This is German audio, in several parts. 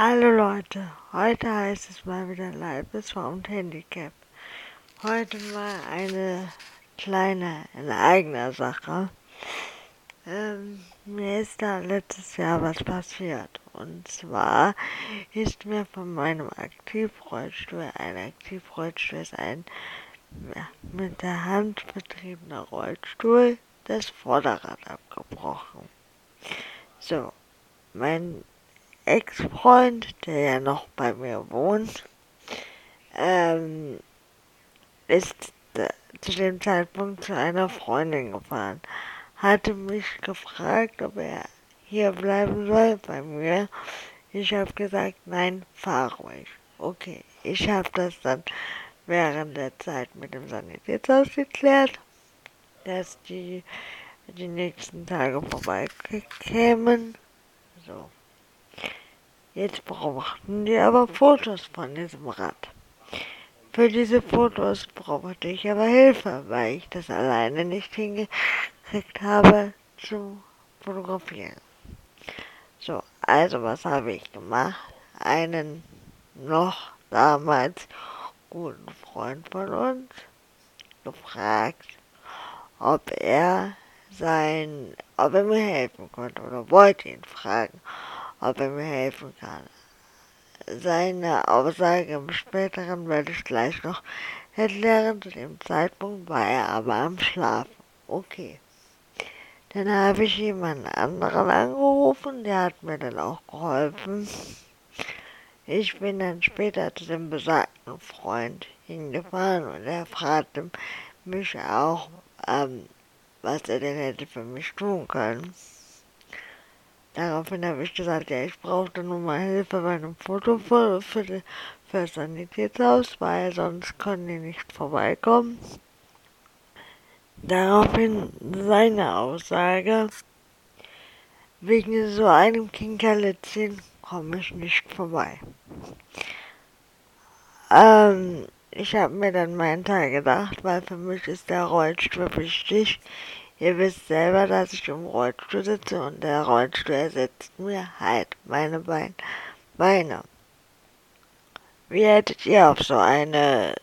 Hallo Leute, heute heißt es mal wieder Leibesformt Handicap. Heute mal eine kleine, in eigener Sache. Mir ist da letztes Jahr was passiert. Und zwar ist mir von meinem Aktivrollstuhl, ein Aktivrollstuhl ist ein mit der Hand betriebener Rollstuhl, das Vorderrad abgebrochen. So, mein Ex-Freund, der ja noch bei mir wohnt, ist zu dem Zeitpunkt zu einer Freundin gefahren, hatte mich gefragt, ob er hier bleiben soll bei mir. Ich habe gesagt, nein, fahr ruhig. Okay, ich habe das dann während der Zeit mit dem Sanitätshaus geklärt, dass die nächsten Tage vorbeikämen. So. Jetzt brauchten die aber Fotos von diesem Rad. Für diese Fotos brauchte ich aber Hilfe, weil ich das alleine nicht hingekriegt habe zu fotografieren. So, also was habe ich gemacht? Einen noch damals guten Freund von uns gefragt, ob er mir helfen konnte oder wollte ihn fragen, ob er mir helfen kann. Seine Aussage im Späteren werde ich gleich noch erklären. Zu dem Zeitpunkt war er aber am Schlafen. Okay. Dann habe ich jemanden anderen angerufen, der hat mir dann auch geholfen. Ich bin dann später zu dem besagten Freund hingefahren und er fragte mich auch, was er denn hätte für mich tun können. Daraufhin habe ich gesagt, ja, ich brauchte nur mal Hilfe bei einem Foto für das Sanitätshaus, weil sonst konnten die nicht vorbeikommen. Daraufhin seine Aussage, wegen so einem Kinkerlitzchen komme ich nicht vorbei. Ich habe mir dann meinen Teil gedacht, weil für mich ist der Rollstuhl wichtig. Ihr wisst selber, dass ich im Rollstuhl sitze und der Rollstuhl ersetzt mir halt meine Beine. Wie hättet ihr auf so eine,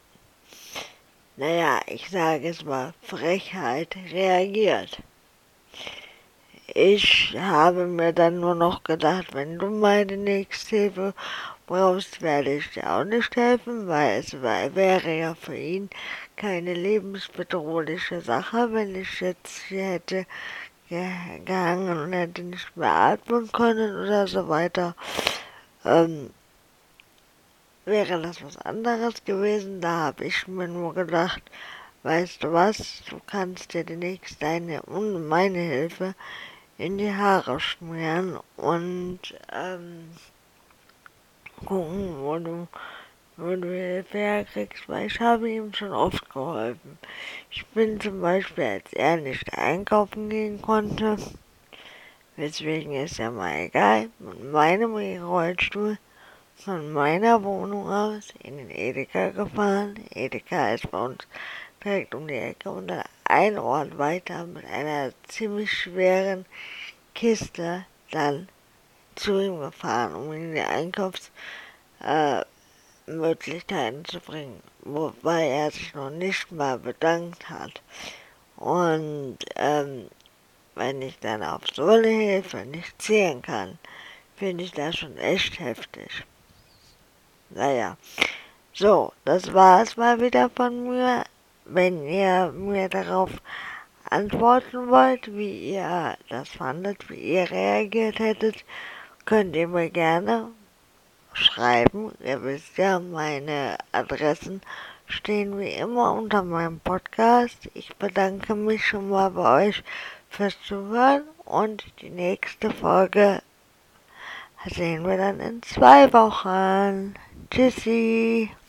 ich sage es mal, Frechheit reagiert? Ich habe mir dann nur noch gedacht, wenn du meine Nächsthilfe brauchst, werde ich dir auch nicht helfen, weil es wäre ja für ihn keine lebensbedrohliche Sache, wenn ich jetzt hier hätte gehangen und hätte nicht mehr atmen können oder so weiter. Wäre das was anderes gewesen, da habe ich mir nur gedacht, weißt du was, du kannst dir demnächst deine und meine Hilfe in die Haare schmieren und gucken, wo du Hilfe herkriegst, weil ich habe ihm schon oft geholfen. Ich bin zum Beispiel, als er nicht einkaufen gehen konnte, weswegen ist ja mal egal, mit meinem Rollstuhl von meiner Wohnung aus in den Edeka gefahren. Edeka ist bei uns direkt um die Ecke und dann ein Ort weiter mit einer ziemlich schweren Kiste dann zu ihm gefahren, um ihn in die Einkaufsmöglichkeiten zu bringen, wobei er sich noch nicht mal bedankt hat. Und wenn ich dann auf so eine Hilfe nicht zählen kann, finde ich das schon echt heftig. Naja, so, das war es mal wieder von mir. Wenn ihr mir darauf antworten wollt, wie ihr das fandet, wie ihr reagiert hättet, könnt ihr mir gerne schreiben. Ihr wisst ja, meine Adressen stehen wie immer unter meinem Podcast. Ich bedanke mich schon mal bei euch fürs Zuhören und die nächste Folge sehen wir dann in 2 Wochen. Tschüssi!